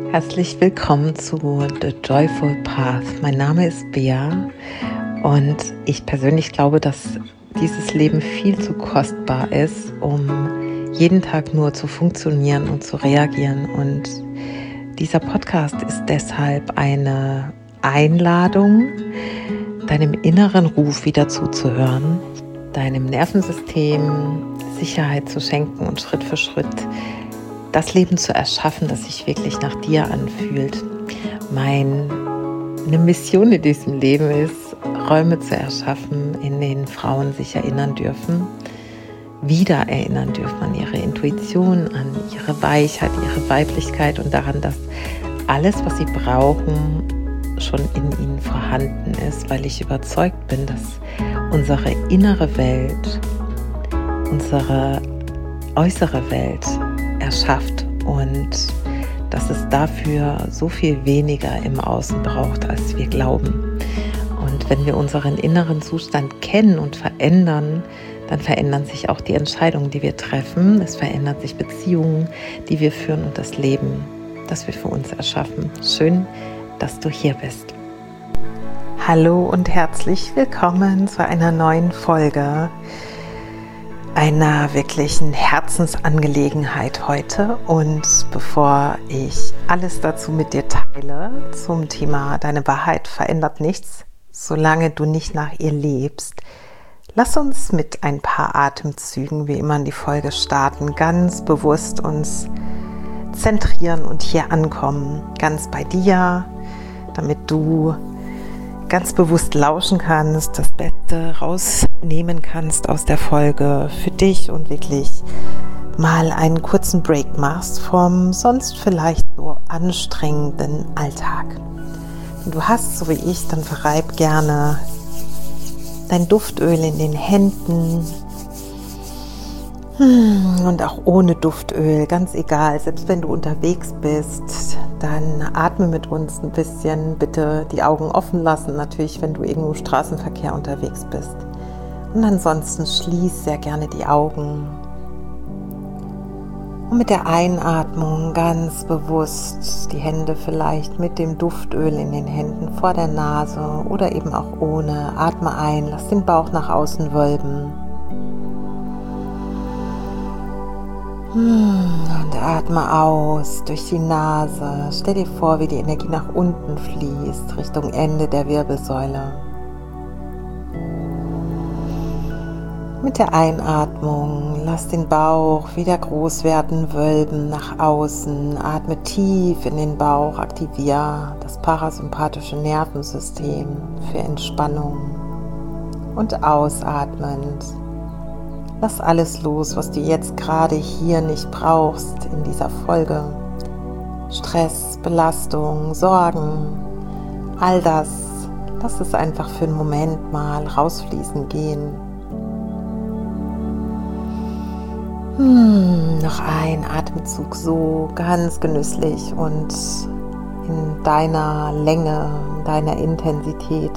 Herzlich willkommen zu The Joyful Path. Mein Name ist Bea und ich persönlich glaube, dass dieses Leben viel zu kostbar ist, um jeden Tag nur zu funktionieren und zu reagieren. Und dieser Podcast ist deshalb eine Einladung, deinem inneren Ruf wieder zuzuhören, deinem Nervensystem Sicherheit zu schenken und Schritt für Schritt das Leben zu erschaffen, das sich wirklich nach dir anfühlt. Meine Mission in diesem Leben ist, Räume zu erschaffen, in denen Frauen sich erinnern dürfen, wieder erinnern dürfen an ihre Intuition, an ihre Weichheit, ihre Weiblichkeit und daran, dass alles, was sie brauchen, schon in ihnen vorhanden ist, weil ich überzeugt bin, dass unsere innere Welt, unsere äußere Welt erschafft und dass es dafür so viel weniger im Außen braucht, als wir glauben. Und wenn wir unseren inneren Zustand kennen und verändern, dann verändern sich auch die Entscheidungen, die wir treffen. Es verändern sich Beziehungen, die wir führen und das Leben, das wir für uns erschaffen. Schön, dass du hier bist. Hallo und herzlich willkommen zu einer neuen Folge, einer wirklichen Herzensangelegenheit heute. Und bevor ich alles dazu mit dir teile zum Thema deine Wahrheit verändert nichts, solange du nicht nach ihr lebst, lass uns mit ein paar Atemzügen wie immer in die Folge starten, ganz bewusst uns zentrieren und hier ankommen, ganz bei dir, damit du ganz bewusst lauschen kannst, das Beste rausnehmen kannst aus der Folge für dich und wirklich mal einen kurzen Break machst vom sonst vielleicht so anstrengenden Alltag. Wenn du hast, so wie ich, dann verreib gerne dein Duftöl in den Händen und auch ohne Duftöl, ganz egal, selbst wenn du unterwegs bist, dann atme mit uns ein bisschen, bitte die Augen offen lassen, natürlich, wenn du irgendwo im Straßenverkehr unterwegs bist. Und ansonsten schließ sehr gerne die Augen. Und mit der Einatmung ganz bewusst die Hände vielleicht mit dem Duftöl in den Händen vor der Nase oder eben auch ohne. Atme ein, lass den Bauch nach außen wölben. Und atme aus durch die Nase. Stell dir vor, wie die Energie nach unten fließt, Richtung Ende der Wirbelsäule. Mit der Einatmung lass den Bauch wieder groß werden, wölben nach außen. Atme tief in den Bauch, aktiviere das parasympathische Nervensystem für Entspannung. Und ausatmend lass alles los, was du jetzt gerade hier nicht brauchst in dieser Folge. Stress, Belastung, Sorgen, all das, lass es einfach für einen Moment mal rausfließen gehen. Noch ein Atemzug so ganz genüsslich und in deiner Länge, in deiner Intensität.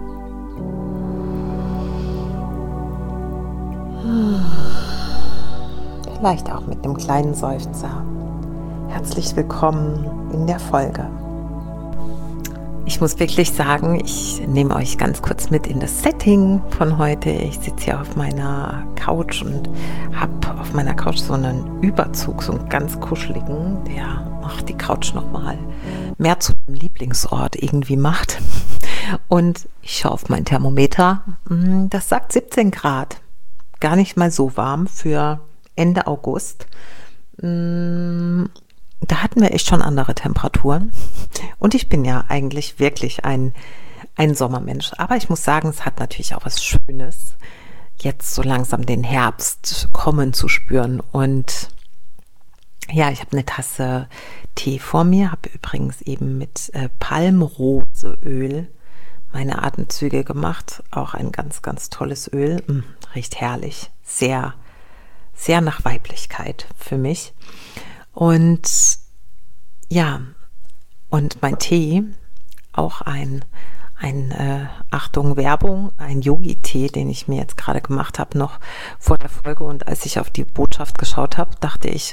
Vielleicht auch mit einem kleinen Seufzer. Herzlich willkommen in der Folge. Ich muss wirklich sagen, ich nehme euch ganz kurz mit in das Setting von heute. Ich sitze hier auf meiner Couch und habe auf meiner Couch so einen Überzug, so einen ganz kuscheligen, der die Couch nochmal mehr zu einem Lieblingsort irgendwie macht. Und ich schaue auf mein Thermometer, das sagt 17 Grad. Gar nicht mal so warm für Ende August. Da hatten wir echt schon andere Temperaturen. Und ich bin ja eigentlich wirklich ein Sommermensch. Aber ich muss sagen, es hat natürlich auch was Schönes, jetzt so langsam den Herbst kommen zu spüren. Und ja, ich habe eine Tasse Tee vor mir, habe übrigens eben mit Palmroseöl meine Atemzüge gemacht. Auch ein ganz, ganz tolles Öl. Riecht herrlich. Sehr, sehr nach Weiblichkeit für mich. Und ja, und mein Tee, auch ein Achtung, Werbung, ein Yogi-Tee, den ich mir jetzt gerade gemacht habe, noch vor der Folge. Und als ich auf die Botschaft geschaut habe, dachte ich,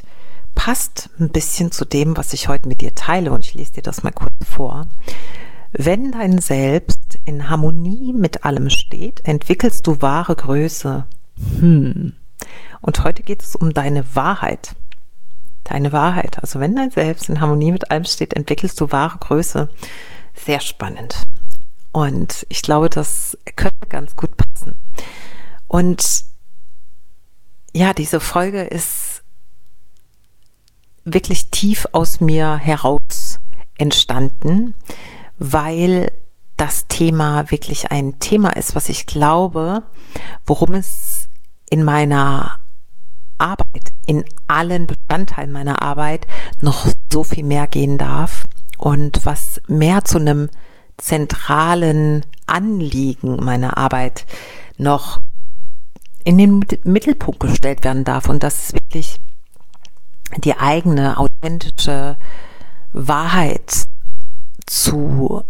passt ein bisschen zu dem, was ich heute mit dir teile, und ich lese dir das mal kurz vor. Wenn dein Selbst in Harmonie mit allem steht, entwickelst du wahre Größe. Und heute geht es um deine Wahrheit. Deine Wahrheit. Also wenn dein Selbst in Harmonie mit allem steht, entwickelst du wahre Größe. Sehr spannend. Und ich glaube, das könnte ganz gut passen. Und ja, diese Folge ist wirklich tief aus mir heraus entstanden, weil das Thema wirklich ein Thema ist, was ich glaube, worum es in meiner Arbeit, in allen Bestandteilen meiner Arbeit noch so viel mehr gehen darf und was mehr zu einem zentralen Anliegen meiner Arbeit noch in den Mittelpunkt gestellt werden darf, und das ist wirklich die eigene authentische Wahrheit zu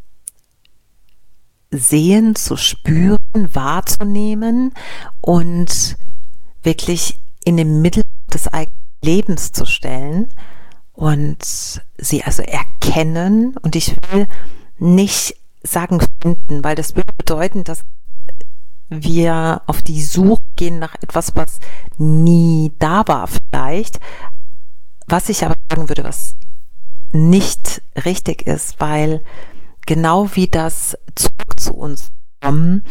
sehen, zu spüren, wahrzunehmen und wirklich in den Mittelpunkt des eigenen Lebens zu stellen und sie also erkennen. Und ich will nicht sagen finden, weil das würde bedeuten, dass wir auf die Suche gehen nach etwas, was nie da war vielleicht. Was ich aber sagen würde, was nicht richtig ist, weil genau wie das zurück zu uns kommen,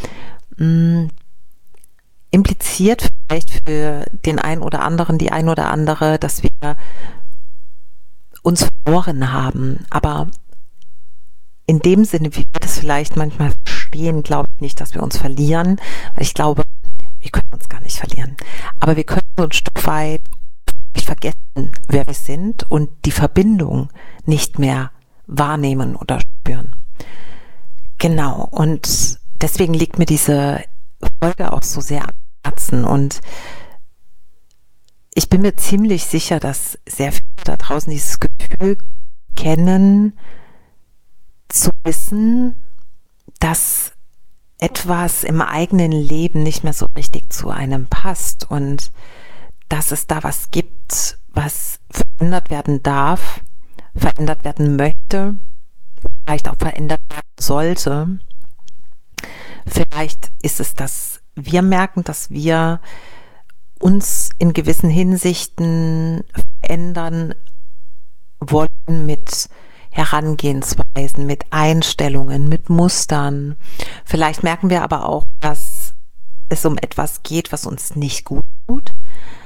impliziert vielleicht für den einen oder anderen, die ein oder andere, dass wir uns verloren haben. Aber in dem Sinne, wie wir das vielleicht manchmal verstehen, glaube ich nicht, dass wir uns verlieren. Weil ich glaube, wir können uns gar nicht verlieren. Aber wir können so ein Stück weit nicht vergessen, wer wir sind und die Verbindung nicht mehr wahrnehmen oder spüren. Genau. Und deswegen liegt mir diese Folge auch so sehr am Herzen. Und ich bin mir ziemlich sicher, dass sehr viele da draußen dieses Gefühl kennen, zu wissen, dass etwas im eigenen Leben nicht mehr so richtig zu einem passt und dass es da was gibt, was verändert werden darf, verändert werden möchte, vielleicht auch verändert werden sollte. Vielleicht ist es, dass wir merken, dass wir uns in gewissen Hinsichten verändern wollen mit Herangehensweisen, mit Einstellungen, mit Mustern. Vielleicht merken wir aber auch, dass es um etwas geht, was uns nicht gut tut,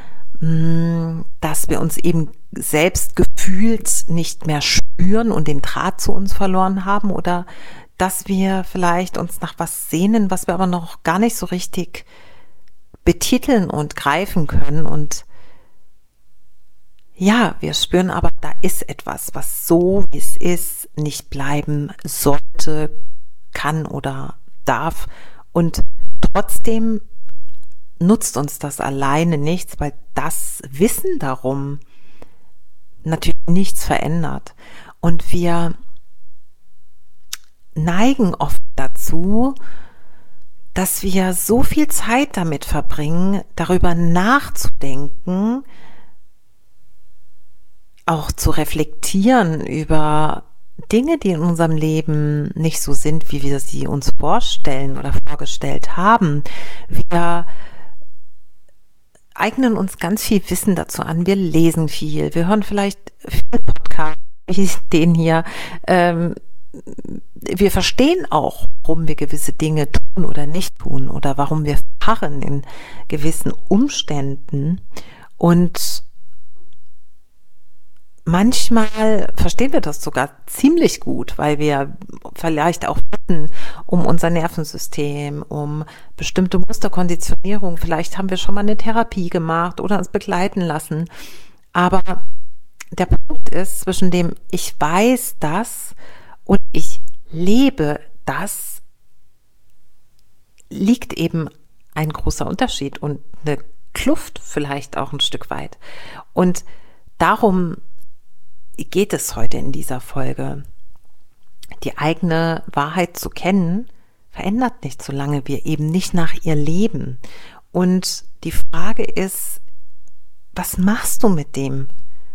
dass wir uns eben selbst gefühlt nicht mehr spüren und den Draht zu uns verloren haben, oder dass wir vielleicht uns nach was sehnen, was wir aber noch gar nicht so richtig betiteln und greifen können. Und ja, wir spüren aber, da ist etwas, was so, wie es ist, nicht bleiben sollte, kann oder darf. Und trotzdem nutzt uns das alleine nichts, weil das Wissen darum natürlich nichts verändert. Und wir neigen oft dazu, dass wir so viel Zeit damit verbringen, darüber nachzudenken, auch zu reflektieren über Dinge, die in unserem Leben nicht so sind, wie wir sie uns vorstellen oder vorgestellt haben. Wir eignen uns ganz viel Wissen dazu an. Wir lesen viel. Wir hören vielleicht viel Podcast, wie den hier. Wir verstehen auch, warum wir gewisse Dinge tun oder nicht tun oder warum wir verharren in gewissen Umständen. Und manchmal verstehen wir das sogar ziemlich gut, weil wir vielleicht auch wissen um unser Nervensystem, um bestimmte Musterkonditionierung. Vielleicht haben wir schon mal eine Therapie gemacht oder uns begleiten lassen. Aber der Punkt ist, zwischen dem ich weiß das und ich lebe das, liegt eben ein großer Unterschied und eine Kluft vielleicht auch ein Stück weit. Und darum geht es heute in dieser Folge. Die eigene Wahrheit zu kennen, verändert nicht, solange wir eben nicht nach ihr leben. Und die Frage ist, was machst du mit dem,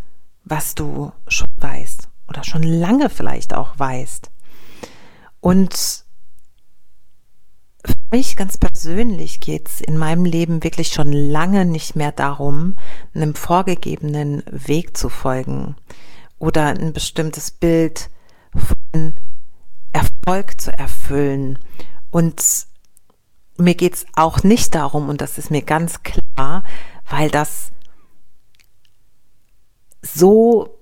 was du schon weißt oder schon lange vielleicht auch weißt. Und für mich ganz persönlich geht es in meinem Leben wirklich schon lange nicht mehr darum, einem vorgegebenen Weg zu folgen oder ein bestimmtes Bild von Erfolg zu erfüllen. Und mir geht es auch nicht darum, und das ist mir ganz klar, weil das so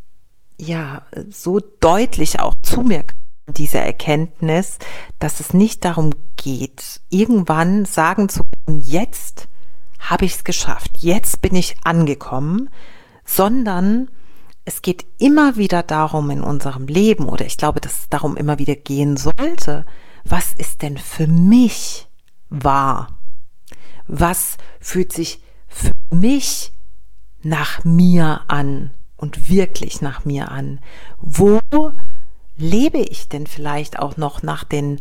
deutlich auch zu mir kam, diese Erkenntnis, dass es nicht darum geht, irgendwann sagen zu können, jetzt habe ich es geschafft, jetzt bin ich angekommen, sondern es geht immer wieder darum in unserem Leben, oder ich glaube, dass es darum immer wieder gehen sollte, was ist denn für mich wahr? Was fühlt sich für mich nach mir an und wirklich nach mir an? Wo lebe ich denn vielleicht auch noch nach den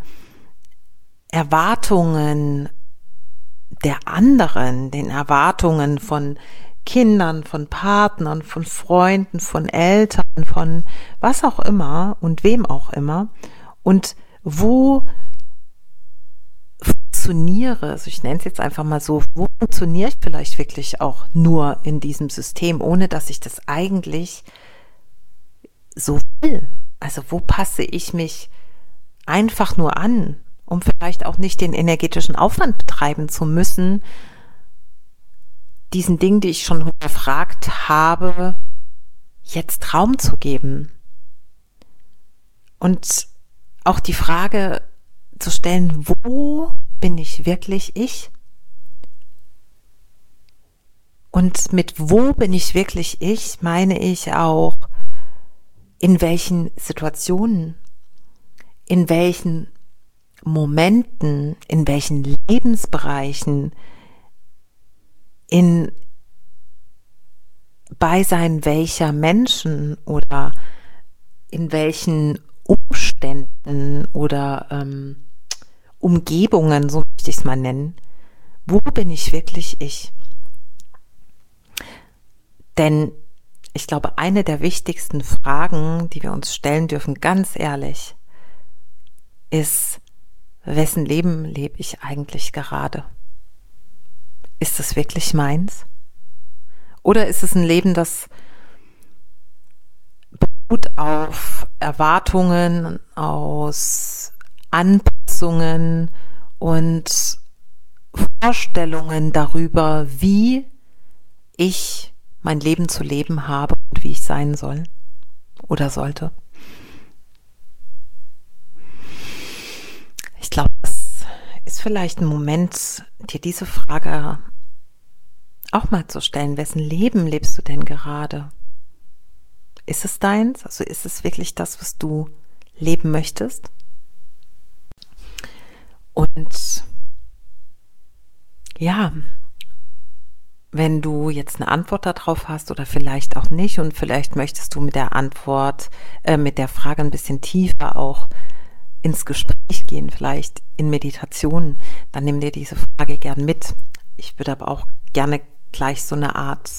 Erwartungen der anderen, den Erwartungen von Kindern, von Partnern, von Freunden, von Eltern, von was auch immer und wem auch immer? Und wo funktioniere, also ich nenne es jetzt einfach mal so, wo funktioniere ich vielleicht wirklich auch nur in diesem System, ohne dass ich das eigentlich so will? Also wo passe ich mich einfach nur an, um vielleicht auch nicht den energetischen Aufwand betreiben zu müssen, diesen Dingen, die ich schon hinterfragt habe, jetzt Raum zu geben. Und auch die Frage zu stellen, wo bin ich wirklich ich? Und mit wo bin ich wirklich ich, meine ich auch, in welchen Situationen, in welchen Momenten, in welchen Lebensbereichen, in Beisein welcher Menschen oder in welchen Umständen oder Umgebungen, so möchte ich es mal nennen, wo bin ich wirklich ich? Denn ich glaube, eine der wichtigsten Fragen, die wir uns stellen dürfen, ganz ehrlich, ist, wessen Leben lebe ich eigentlich gerade? Ist es wirklich meins? Oder ist es ein Leben, das beruht auf Erwartungen, aus Anpassungen und Vorstellungen darüber, wie ich mein Leben zu leben habe und wie ich sein soll oder sollte? Ich glaube, es ist vielleicht ein Moment, dir diese Frage auch mal zu stellen. Wessen Leben lebst du denn gerade? Ist es deins? Also ist es wirklich das, was du leben möchtest? Und ja, wenn du jetzt eine Antwort darauf hast oder vielleicht auch nicht und vielleicht möchtest du mit der Antwort, mit der Frage ein bisschen tiefer auch ins Gespräch gehen, vielleicht in Meditation, dann nimm dir diese Frage gern mit. Ich würde aber auch gerne gleich so eine Art,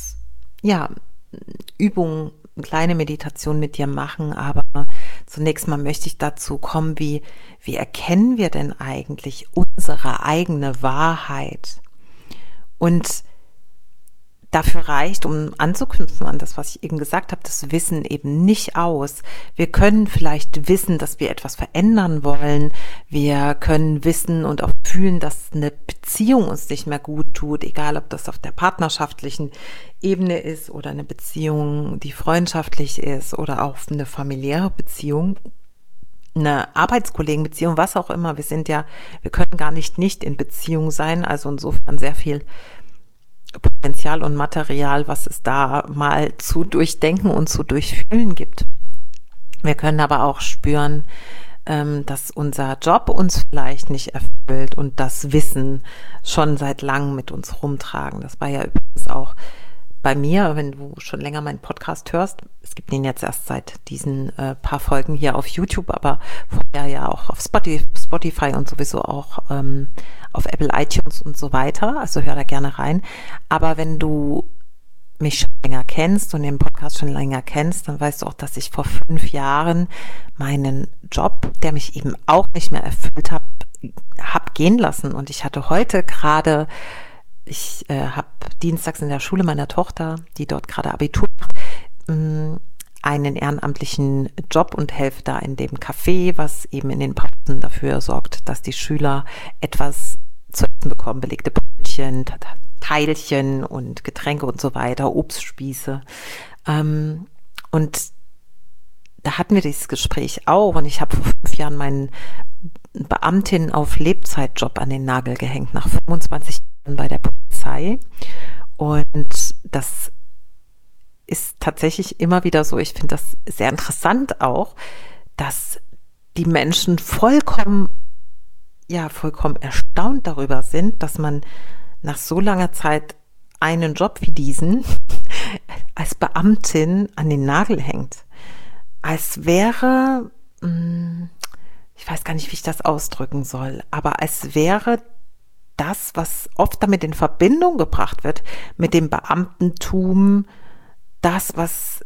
Übung, eine kleine Meditation mit dir machen, aber zunächst mal möchte ich dazu kommen, wie erkennen wir denn eigentlich unsere eigene Wahrheit? Und dafür reicht, um anzuknüpfen an das, was ich eben gesagt habe, das Wissen eben nicht aus. Wir können vielleicht wissen, dass wir etwas verändern wollen. Wir können wissen und auch fühlen, dass eine Beziehung uns nicht mehr gut tut, egal ob das auf der partnerschaftlichen Ebene ist oder eine Beziehung, die freundschaftlich ist oder auch eine familiäre Beziehung, eine Arbeitskollegenbeziehung, was auch immer. Wir können gar nicht in Beziehung sein, also insofern sehr viel Potenzial und Material, was es da mal zu durchdenken und zu durchfühlen gibt. Wir können aber auch spüren, dass unser Job uns vielleicht nicht erfüllt und das Wissen schon seit langem mit uns rumtragen. Das war ja übrigens auch bei mir, wenn du schon länger meinen Podcast hörst. Es gibt ihn jetzt erst seit diesen paar Folgen hier auf YouTube, aber vorher ja auch auf Spotify und sowieso auch auf Apple iTunes und so weiter. Also hör da gerne rein. Aber wenn du mich schon länger kennst und den Podcast schon länger kennst, dann weißt du auch, dass ich vor 5 Jahren meinen Job, der mich eben auch nicht mehr erfüllt hat, hab gehen lassen. Und ich hatte heute gerade, ich habe dienstags in der Schule meiner Tochter, die dort gerade Abitur macht, einen ehrenamtlichen Job und helfe da in dem Café, was eben in den Pausen dafür sorgt, dass die Schüler etwas zu essen bekommen, belegte Brötchen, Teilchen und Getränke und so weiter, Obstspieße. Und da hatten wir dieses Gespräch auch und ich habe vor 5 Jahren meinen Beamtin auf Lebzeitjob an den Nagel gehängt, nach 25 Jahren bei der Polizei. Und das ist tatsächlich immer wieder so, ich finde das sehr interessant auch, dass die Menschen vollkommen erstaunt darüber sind, dass man nach so langer Zeit einen Job wie diesen als Beamtin an den Nagel hängt. Als wäre, ich weiß gar nicht, wie ich das ausdrücken soll, aber als wäre das, was oft damit in Verbindung gebracht wird, mit dem Beamtentum, das, was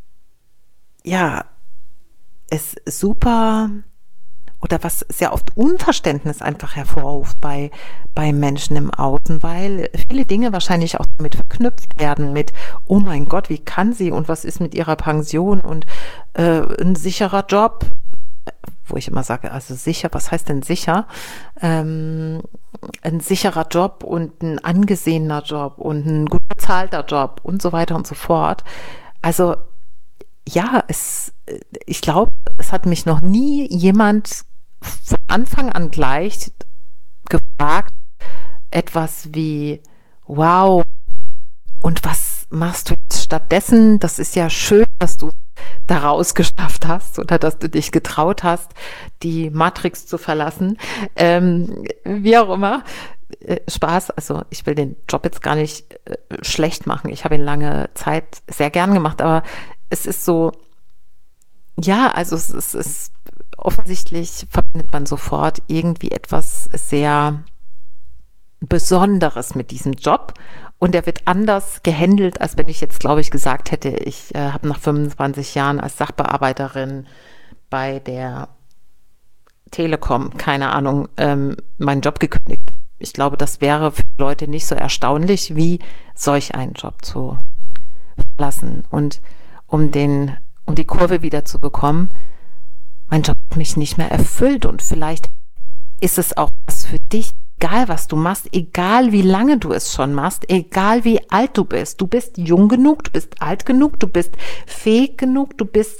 es super oder was sehr oft Unverständnis einfach hervorruft bei Menschen im Außen, weil viele Dinge wahrscheinlich auch damit verknüpft werden mit, oh mein Gott, wie kann sie und was ist mit ihrer Pension und ein sicherer Job, wo ich immer sage, also sicher, was heißt denn sicher? Ein sicherer Job und ein angesehener Job und ein gut bezahlter Job und so weiter und so fort. Also ja, ich glaube, es hat mich noch nie jemand von Anfang an gleich gefragt, etwas wie, wow, und was machst du jetzt stattdessen? Das ist ja schön, dass du daraus geschafft hast oder dass du dich getraut hast, die Matrix zu verlassen. Wie auch immer. Spaß, also ich will den Job jetzt gar nicht schlecht machen. Ich habe ihn lange Zeit sehr gern gemacht, aber es ist so, ja, also es ist offensichtlich verbindet man sofort irgendwie etwas sehr Besonderes mit diesem Job und der wird anders gehandelt, als wenn ich jetzt, glaube ich, gesagt hätte, ich habe nach 25 Jahren als Sachbearbeiterin bei der Telekom, keine Ahnung, meinen Job gekündigt. Ich glaube, das wäre für Leute nicht so erstaunlich, wie solch einen Job zu verlassen. Und um die Kurve wieder zu bekommen, mein Job hat mich nicht mehr erfüllt und vielleicht ist es auch was für dich, egal was du machst, egal wie lange du es schon machst, egal wie alt du bist jung genug, du bist alt genug, du bist fähig genug, du bist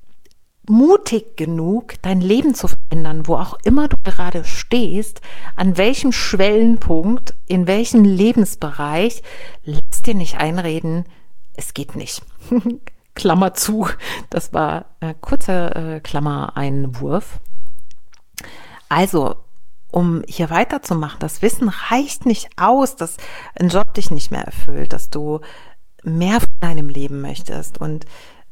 mutig genug, dein Leben zu verändern, wo auch immer du gerade stehst, an welchem Schwellenpunkt, in welchem Lebensbereich, lass dir nicht einreden, es geht nicht. Klammer zu, das war kurzer Klammereinwurf. Also, um hier weiterzumachen, das Wissen reicht nicht aus, dass ein Job dich nicht mehr erfüllt, dass du mehr von deinem Leben möchtest und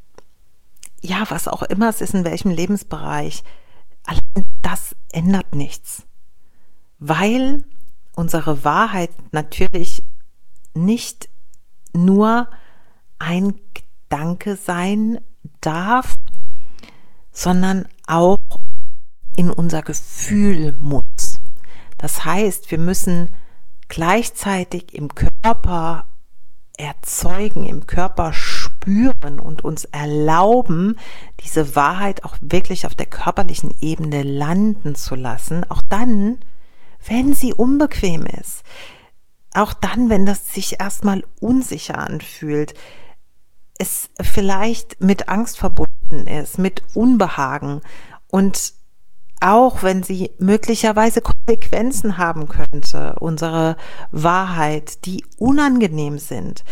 ja, was auch immer es ist, in welchem Lebensbereich, allein das ändert nichts, weil unsere Wahrheit natürlich nicht nur ein Gedanke sein darf, sondern auch in unser Gefühl muss. Das heißt, wir müssen gleichzeitig im Körper erzeugen, im Körper spüren und uns erlauben, diese Wahrheit auch wirklich auf der körperlichen Ebene landen zu lassen, auch dann, wenn sie unbequem ist, auch dann, wenn das sich erstmal unsicher anfühlt, es vielleicht mit Angst verbunden ist, mit Unbehagen und auch wenn sie möglicherweise Konsequenzen haben könnte, unsere Wahrheit, die unangenehm sind.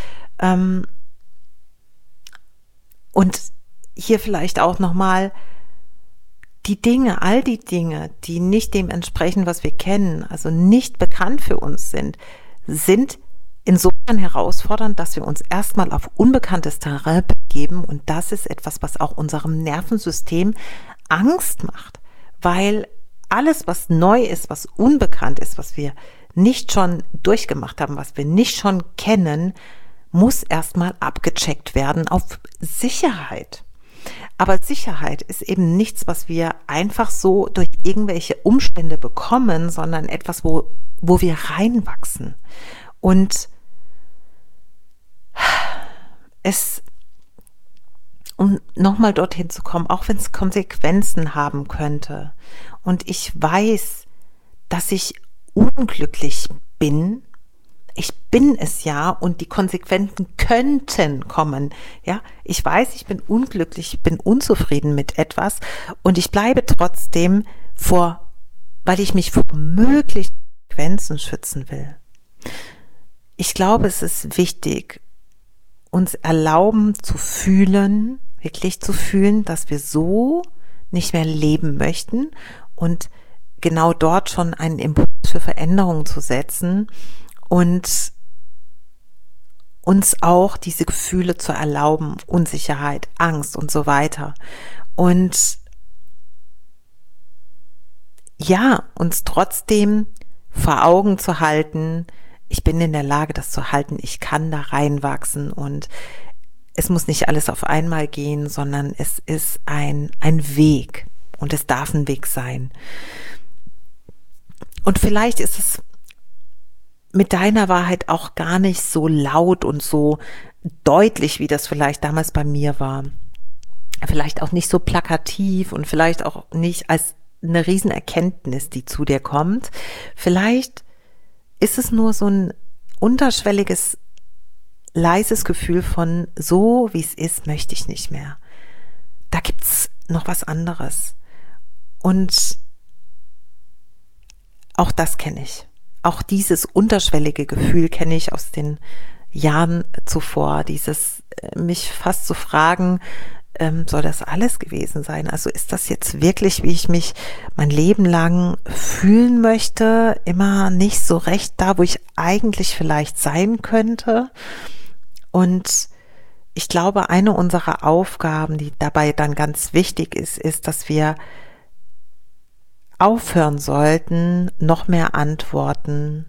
Und hier vielleicht auch nochmal all die Dinge, die nicht dem entsprechen, was wir kennen, also nicht bekannt für uns sind insofern herausfordernd, dass wir uns erstmal auf unbekanntes Terrain begeben und das ist etwas, was auch unserem Nervensystem Angst macht. Weil alles, was neu ist, was unbekannt ist, was wir nicht schon durchgemacht haben, was wir nicht schon kennen, muss erstmal abgecheckt werden auf Sicherheit. Aber Sicherheit ist eben nichts, was wir einfach so durch irgendwelche Umstände bekommen, sondern etwas, wo wir reinwachsen. Und um nochmal dorthin zu kommen, auch wenn es Konsequenzen haben könnte. Und ich weiß, dass ich unglücklich bin. Ich bin es ja und die Konsequenzen könnten kommen. Ja, ich weiß, ich bin unglücklich, ich bin unzufrieden mit etwas und ich bleibe trotzdem weil ich mich vor möglichen Konsequenzen schützen will. Ich glaube, es ist wichtig, uns erlauben zu fühlen, wirklich zu fühlen, dass wir so nicht mehr leben möchten und genau dort schon einen Impuls für Veränderung zu setzen und uns auch diese Gefühle zu erlauben, Unsicherheit, Angst und so weiter. Und ja, uns trotzdem vor Augen zu halten, ich bin in der Lage, das zu halten, ich kann da reinwachsen und es muss nicht alles auf einmal gehen, sondern es ist ein Weg und es darf ein Weg sein. Und vielleicht ist es mit deiner Wahrheit auch gar nicht so laut und so deutlich, wie das vielleicht damals bei mir war. Vielleicht auch nicht so plakativ und vielleicht auch nicht als eine Riesenerkenntnis, die zu dir kommt. Vielleicht ist es nur so ein unterschwelliges, leises Gefühl von, so wie es ist, möchte ich nicht mehr. Da gibt's noch was anderes. Und auch das kenne ich. Auch dieses unterschwellige Gefühl kenne ich aus den Jahren zuvor. Dieses mich fast zu fragen, soll das alles gewesen sein? Also ist das jetzt wirklich, wie ich mich mein Leben lang fühlen möchte? Immer nicht so recht da, wo ich eigentlich vielleicht sein könnte? Und ich glaube, eine unserer Aufgaben, die dabei dann ganz wichtig ist, dass wir aufhören sollten, noch mehr Antworten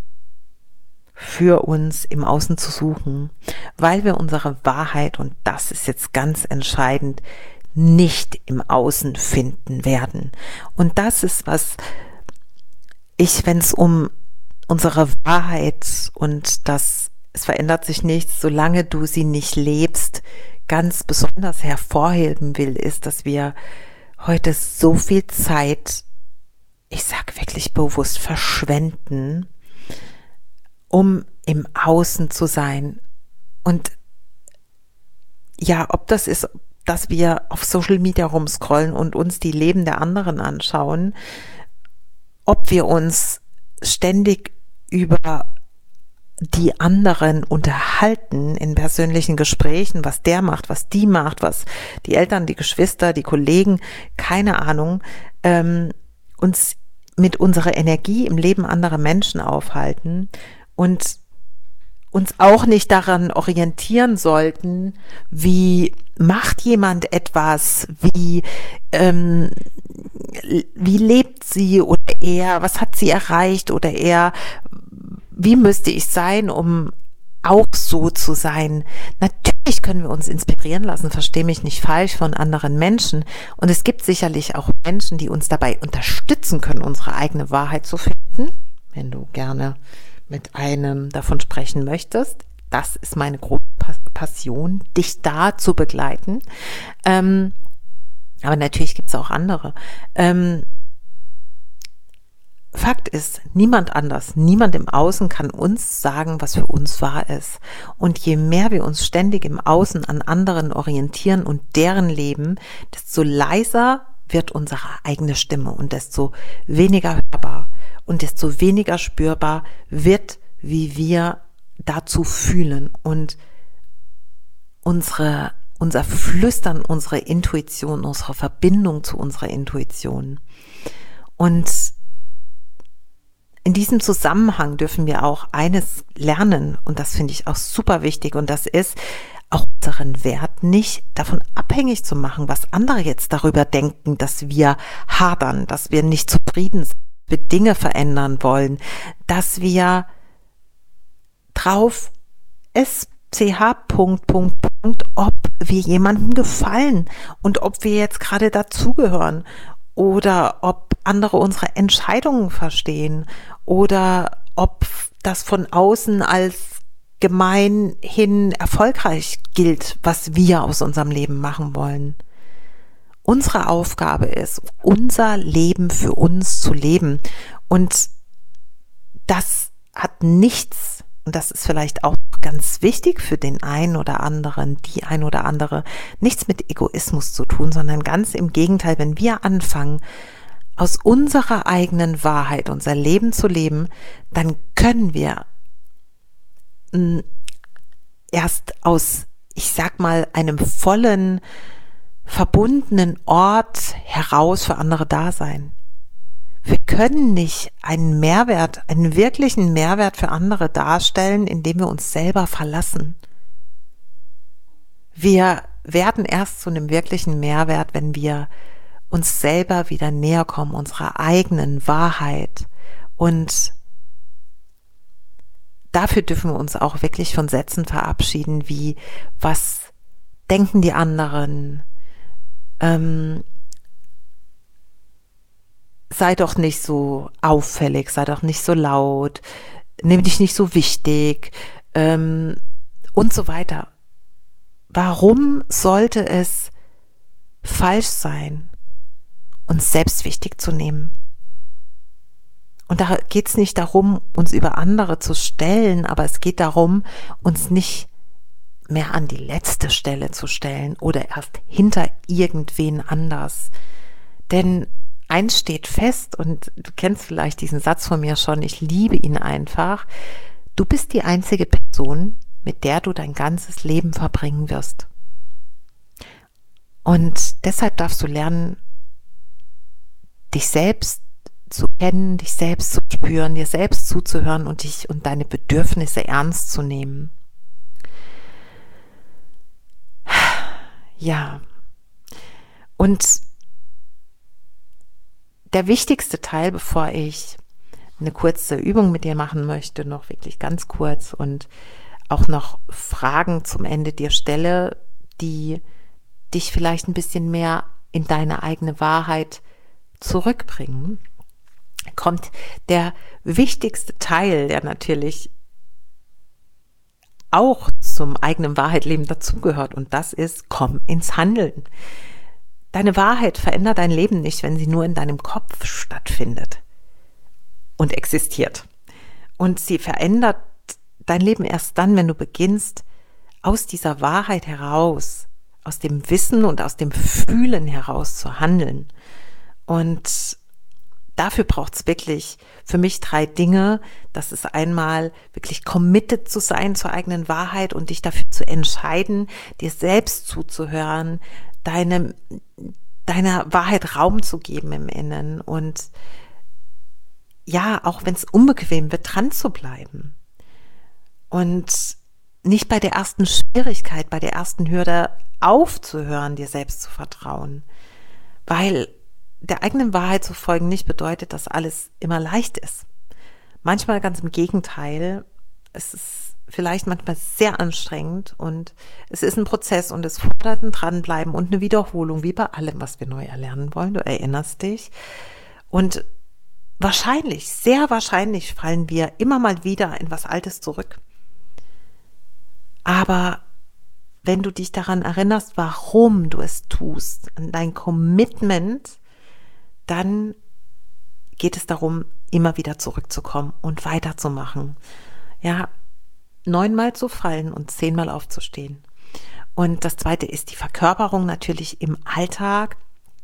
für uns im Außen zu suchen, weil wir unsere Wahrheit, und das ist jetzt ganz entscheidend, nicht im Außen finden werden. Und das ist, was ich, wenn es um unsere Wahrheit und es verändert sich nichts, solange du sie nicht lebst, ganz besonders hervorheben will, ist, dass wir heute so viel Zeit, ich sag wirklich bewusst, verschwenden, um im Außen zu sein. Und ja, ob das ist, dass wir auf Social Media rumscrollen und uns die Leben der anderen anschauen, ob wir uns ständig über die anderen unterhalten in persönlichen Gesprächen, was der macht, was die macht, was die Eltern, die Geschwister, die Kollegen, keine Ahnung, uns mit unserer Energie im Leben anderer Menschen aufhalten und uns auch nicht daran orientieren sollten, wie macht jemand etwas, wie lebt sie oder er, was hat sie erreicht oder er, wie müsste ich sein, um auch so zu sein. Natürlich können wir uns inspirieren lassen, verstehe mich nicht falsch, von anderen Menschen. Und es gibt sicherlich auch Menschen, die uns dabei unterstützen können, unsere eigene Wahrheit zu finden. Wenn du gerne mit einem davon sprechen möchtest, das ist meine große Passion, dich da zu begleiten. Aber natürlich gibt es auch andere. Fakt ist, niemand anders, niemand im Außen kann uns sagen, was für uns wahr ist. Und je mehr wir uns ständig im Außen an anderen orientieren und deren Leben, desto leiser wird unsere eigene Stimme und desto weniger hörbar und desto weniger spürbar wird, wie wir dazu fühlen und unser Flüstern, unsere Intuition, unsere Verbindung zu unserer Intuition. Und in diesem Zusammenhang dürfen wir auch eines lernen, und das finde ich auch super wichtig, und das ist, auch unseren Wert nicht davon abhängig zu machen, was andere jetzt darüber denken, dass wir hadern, dass wir nicht zufrieden sind, dass wir Dinge verändern wollen, dass wir drauf es ob wir jemandem gefallen und ob wir jetzt gerade dazugehören oder ob andere unsere Entscheidungen verstehen oder ob das von außen als gemeinhin erfolgreich gilt, was wir aus unserem Leben machen wollen. Unsere Aufgabe ist, unser Leben für uns zu leben. Und das hat nichts, und das ist vielleicht auch ganz wichtig für den einen oder anderen, die ein oder andere, nichts mit Egoismus zu tun, sondern ganz im Gegenteil, wenn wir anfangen, aus unserer eigenen Wahrheit unser Leben zu leben, dann können wir erst aus, ich sag mal, einem vollen, verbundenen Ort heraus für andere da sein. Wir können nicht einen Mehrwert, einen wirklichen Mehrwert für andere darstellen, indem wir uns selber verlassen. Wir werden erst zu einem wirklichen Mehrwert, wenn wir uns selber wieder näher kommen, unserer eigenen Wahrheit. Und dafür dürfen wir uns auch wirklich von Sätzen verabschieden, wie: Was denken die anderen? Sei doch nicht so auffällig, sei doch nicht so laut, nimm dich nicht so wichtig, und so weiter. Warum sollte es falsch sein, uns selbst wichtig zu nehmen? Und da geht es nicht darum, uns über andere zu stellen, aber es geht darum, uns nicht mehr an die letzte Stelle zu stellen oder erst hinter irgendwen anders. Denn eins steht fest, und du kennst vielleicht diesen Satz von mir schon, ich liebe ihn einfach: Du bist die einzige Person, mit der du dein ganzes Leben verbringen wirst. Und deshalb darfst du lernen, dich selbst zu kennen, dich selbst zu spüren, dir selbst zuzuhören und dich und deine Bedürfnisse ernst zu nehmen. Ja, und der wichtigste Teil, bevor ich eine kurze Übung mit dir machen möchte, noch wirklich ganz kurz und auch noch Fragen zum Ende dir stelle, die dich vielleicht ein bisschen mehr in deine eigene Wahrheit zurückbringen, kommt der wichtigste Teil, der natürlich auch zum eigenen Wahrheitleben dazugehört, und das ist: Komm ins Handeln. Deine Wahrheit verändert dein Leben nicht, wenn sie nur in deinem Kopf stattfindet und existiert. Und sie verändert dein Leben erst dann, wenn du beginnst, aus dieser Wahrheit heraus, aus dem Wissen und aus dem Fühlen heraus zu handeln. Und dafür braucht es wirklich für mich 3 Dinge. Das ist einmal wirklich committed zu sein zur eigenen Wahrheit und dich dafür zu entscheiden, dir selbst zuzuhören, deiner Wahrheit Raum zu geben im Innen und ja, auch wenn es unbequem wird, dran zu bleiben. Und nicht bei der ersten Schwierigkeit, bei der ersten Hürde aufzuhören, dir selbst zu vertrauen. Weil der eigenen Wahrheit zu folgen nicht bedeutet, dass alles immer leicht ist. Manchmal ganz im Gegenteil. Es ist vielleicht manchmal sehr anstrengend und es ist ein Prozess und es fordert ein Dranbleiben und eine Wiederholung, wie bei allem, was wir neu erlernen wollen. Du erinnerst dich. Und wahrscheinlich, sehr wahrscheinlich fallen wir immer mal wieder in was Altes zurück. Aber wenn du dich daran erinnerst, warum du es tust, an dein Commitment, dann geht es darum, immer wieder zurückzukommen und weiterzumachen. Ja, 9-mal zu fallen und 10-mal aufzustehen. Und das Zweite ist die Verkörperung natürlich im Alltag,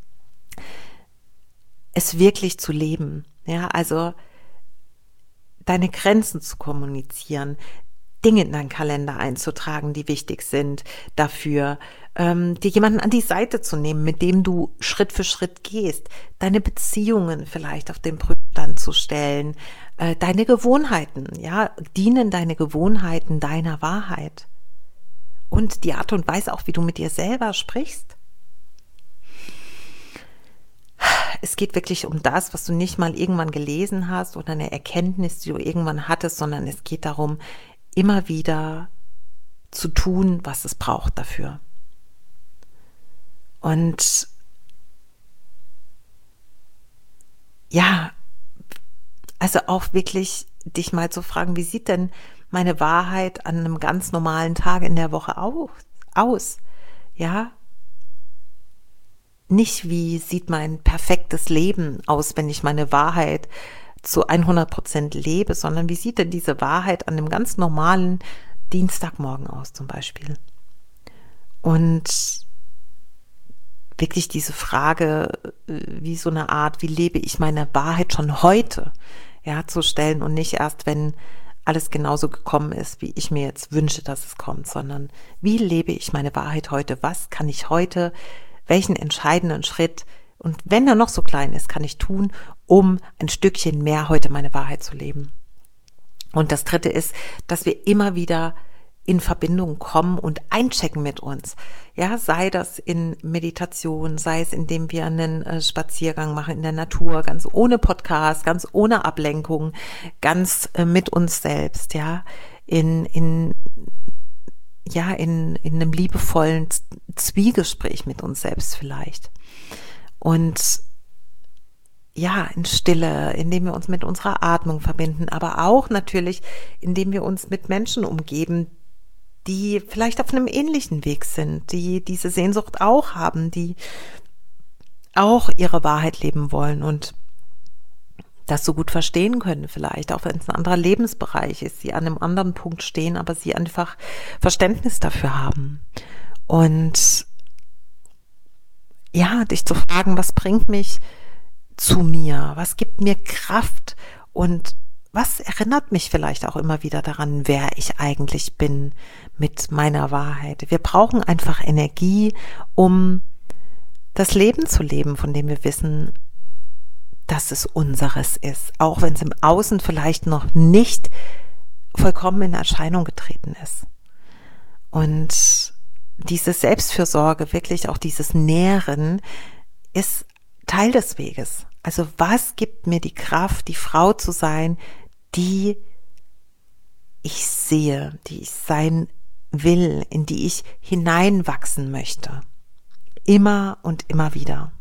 es wirklich zu leben. Ja, also deine Grenzen zu kommunizieren, Dinge in deinen Kalender einzutragen, die wichtig sind dafür, dir jemanden an die Seite zu nehmen, mit dem du Schritt für Schritt gehst, deine Beziehungen vielleicht auf den Prüfstand zu stellen, deine Gewohnheiten, ja, dienen deine Gewohnheiten deiner Wahrheit und die Art und Weise auch, wie du mit dir selber sprichst. Es geht wirklich um das, was du nicht mal irgendwann gelesen hast oder eine Erkenntnis, die du irgendwann hattest, sondern es geht darum, immer wieder zu tun, was es braucht dafür. Und ja, also auch wirklich dich mal zu fragen, wie sieht denn meine Wahrheit an einem ganz normalen Tag in der Woche aus? Ja, nicht wie sieht mein perfektes Leben aus, wenn ich meine Wahrheit zu 100% lebe, sondern wie sieht denn diese Wahrheit an einem ganz normalen Dienstagmorgen aus zum Beispiel? Und wirklich diese Frage, wie so eine Art, wie lebe ich meine Wahrheit schon heute, ja, zu stellen und nicht erst, wenn alles genauso gekommen ist, wie ich mir jetzt wünsche, dass es kommt, sondern wie lebe ich meine Wahrheit heute? Was kann ich heute, welchen entscheidenden Schritt, und wenn er noch so klein ist, kann ich tun, um ein Stückchen mehr heute meine Wahrheit zu leben? Und das Dritte ist, dass wir immer wieder in Verbindung kommen und einchecken mit uns. Ja, sei das in Meditation, sei es indem wir einen Spaziergang machen in der Natur, ganz ohne Podcast, ganz ohne Ablenkung, ganz mit uns selbst, ja, in einem liebevollen Zwiegespräch mit uns selbst vielleicht. Und ja, in Stille, indem wir uns mit unserer Atmung verbinden, aber auch natürlich, indem wir uns mit Menschen umgeben, die vielleicht auf einem ähnlichen Weg sind, die diese Sehnsucht auch haben, die auch ihre Wahrheit leben wollen und das so gut verstehen können vielleicht, auch wenn es ein anderer Lebensbereich ist, sie an einem anderen Punkt stehen, aber sie einfach Verständnis dafür haben. Und ja, dich zu fragen, was bringt mich zu mir, was gibt mir Kraft und was erinnert mich vielleicht auch immer wieder daran, wer ich eigentlich bin mit meiner Wahrheit. Wir brauchen einfach Energie, um das Leben zu leben, von dem wir wissen, dass es unseres ist, auch wenn es im Außen vielleicht noch nicht vollkommen in Erscheinung getreten ist. Und diese Selbstfürsorge, wirklich auch dieses Nähren, ist Teil des Weges. Also was gibt mir die Kraft, die Frau zu sein, die ich sehe, die ich sein will, in die ich hineinwachsen möchte. Immer und immer wieder.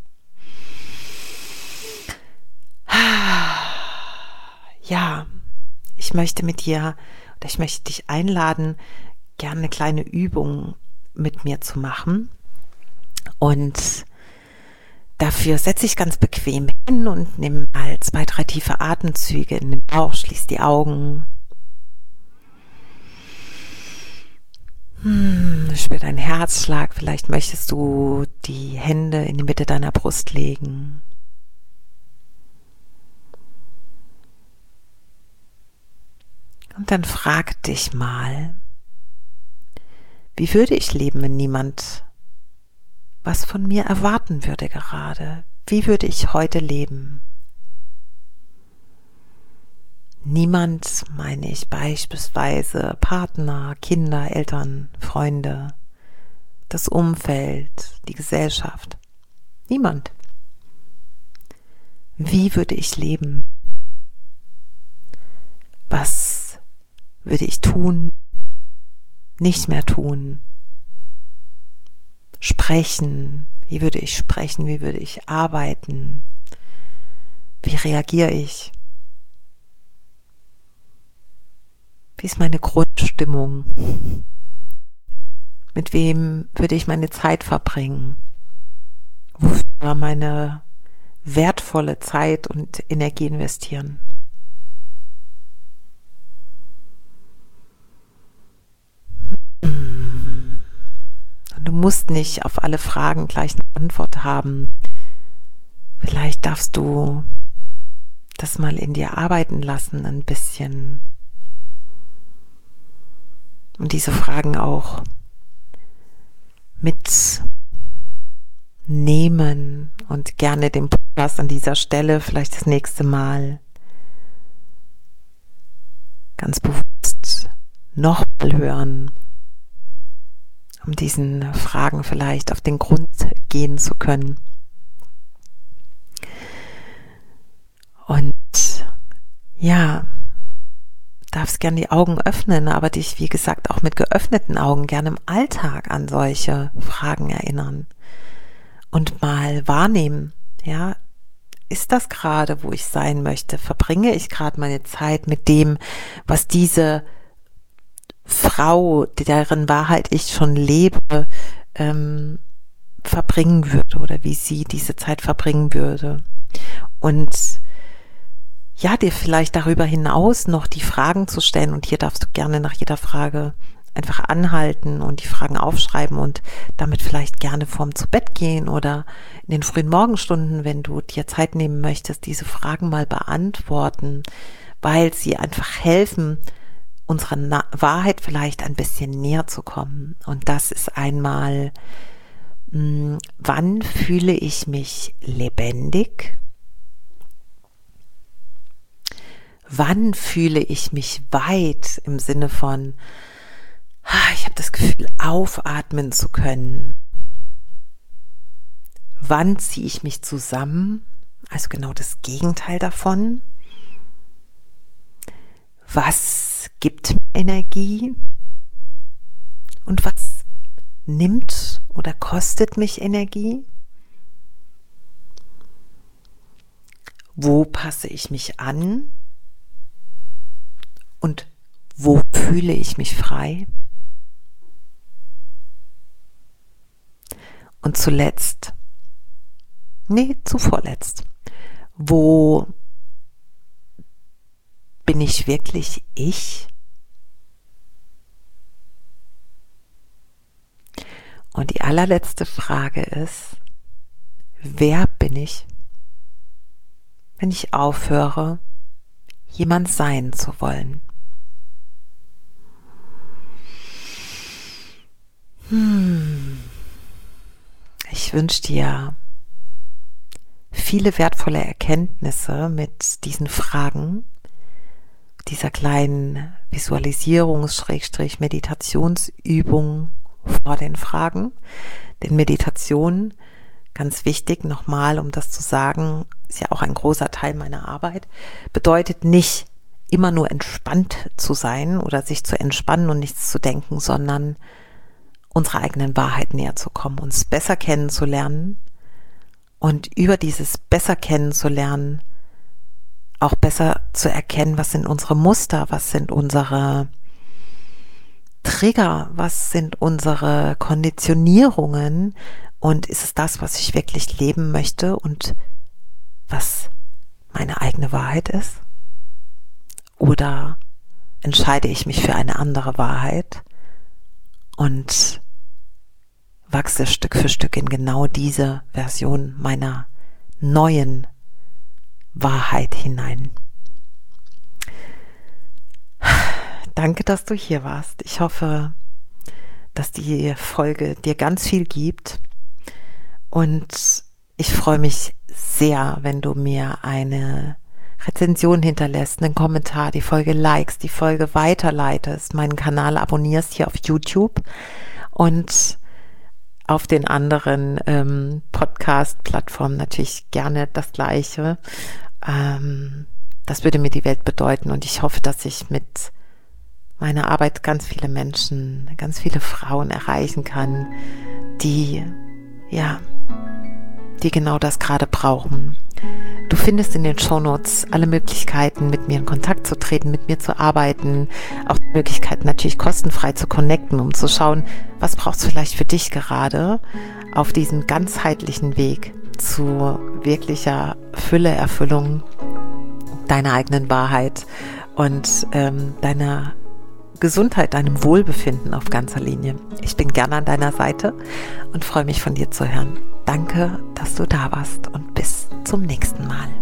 Ja, ich möchte mit dir, oder ich möchte dich einladen, gerne eine kleine Übung mit mir zu machen. Und dafür setze ich ganz bequem hin und nimm mal 2, 3 tiefe Atemzüge in den Bauch, schließ die Augen. Spür deinen Herzschlag, vielleicht möchtest du die Hände in die Mitte deiner Brust legen. Und dann frag dich mal, wie würde ich leben, wenn niemand was von mir erwarten würde gerade? Wie würde ich heute leben? Niemand, meine ich beispielsweise Partner, Kinder, Eltern, Freunde, das Umfeld, die Gesellschaft. Niemand. Wie würde ich leben? Was würde ich tun? Nicht mehr tun? Sprechen? Wie würde ich sprechen? Wie würde ich arbeiten? Wie reagiere ich? Wie ist meine Grundstimmung? Mit wem würde ich meine Zeit verbringen? Wofür meine wertvolle Zeit und Energie investieren? Du musst nicht auf alle Fragen gleich eine Antwort haben. Vielleicht darfst du das mal in dir arbeiten lassen ein bisschen. Und diese Fragen auch mitnehmen und gerne den Podcast an dieser Stelle vielleicht das nächste Mal ganz bewusst nochmal hören, um diesen Fragen vielleicht auf den Grund gehen zu können. Und ja, darfst gerne die Augen öffnen, aber dich, wie gesagt, auch mit geöffneten Augen gerne im Alltag an solche Fragen erinnern und mal wahrnehmen, ja, ist das gerade, wo ich sein möchte? Verbringe ich gerade meine Zeit mit dem, was diese Frau, deren Wahrheit ich schon lebe, verbringen würde oder wie sie diese Zeit verbringen würde? Und ja, dir vielleicht darüber hinaus noch die Fragen zu stellen, und hier darfst du gerne nach jeder Frage einfach anhalten und die Fragen aufschreiben und damit vielleicht gerne vorm zu Bett gehen oder in den frühen Morgenstunden, wenn du dir Zeit nehmen möchtest, diese Fragen mal beantworten, weil sie einfach helfen, unserer Wahrheit vielleicht ein bisschen näher zu kommen. Und das ist einmal, wann fühle ich mich lebendig? Wann fühle ich mich weit im Sinne von, ich habe das Gefühl, aufatmen zu können? Wann ziehe ich mich zusammen? Also genau das Gegenteil davon. Was gibt mir Energie? Und was nimmt oder kostet mich Energie? Wo passe ich mich an? Und wo fühle ich mich frei? Und zuvorletzt, wo bin ich wirklich ich? Und die allerletzte Frage ist, wer bin ich, wenn ich aufhöre, jemand sein zu wollen? Ich wünsche dir viele wertvolle Erkenntnisse mit diesen Fragen, dieser kleinen Visualisierungs-Meditationsübung vor den Fragen. Denn Meditation, ganz wichtig nochmal, um das zu sagen, ist ja auch ein großer Teil meiner Arbeit, bedeutet nicht immer nur entspannt zu sein oder sich zu entspannen und nichts zu denken, sondern unserer eigenen Wahrheit näher zu kommen, uns besser kennenzulernen und über dieses besser kennenzulernen auch besser zu erkennen, was sind unsere Muster, was sind unsere Trigger, was sind unsere Konditionierungen und ist es das, was ich wirklich leben möchte und was meine eigene Wahrheit ist? Oder entscheide ich mich für eine andere Wahrheit und wachse Stück für Stück in genau diese Version meiner neuen Wahrheit hinein. Danke, dass du hier warst. Ich hoffe, dass die Folge dir ganz viel gibt und ich freue mich sehr, wenn du mir eine Rezension hinterlässt, einen Kommentar, die Folge likest, die Folge weiterleitest, meinen Kanal abonnierst hier auf YouTube und auf den anderen Podcast-Plattformen natürlich gerne das Gleiche. Das würde mir die Welt bedeuten und ich hoffe, dass ich mit meiner Arbeit ganz viele Menschen, ganz viele Frauen erreichen kann, die genau das gerade brauchen. Du findest in den Shownotes alle Möglichkeiten, mit mir in Kontakt zu treten, mit mir zu arbeiten, auch die Möglichkeit natürlich kostenfrei zu connecten, um zu schauen, was brauchst du vielleicht für dich gerade auf diesem ganzheitlichen Weg zu wirklicher Fülle, Erfüllung deiner eigenen Wahrheit und deiner Gesundheit, deinem Wohlbefinden auf ganzer Linie. Ich bin gerne an deiner Seite und freue mich von dir zu hören. Danke, dass du da warst und bis zum nächsten Mal.